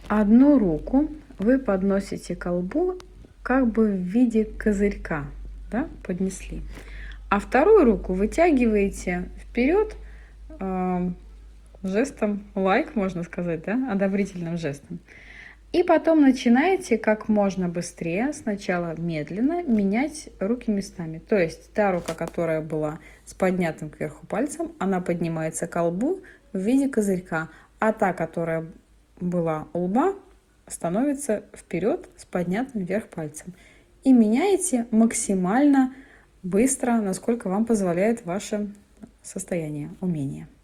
Одну руку вы подносите к колбу как бы в виде козырька, да, поднесли. А вторую руку вытягиваете вперед жестом лайк, можно сказать, да, одобрительным жестом. И потом начинаете как можно быстрее, сначала медленно, менять руки местами. То есть та рука, которая была с поднятым кверху пальцем, она поднимается к колбу в виде козырька, а та, которая была у лба, становится вперед с поднятым вверх пальцем. И меняете максимально быстро, насколько вам позволяет ваше состояние, умение.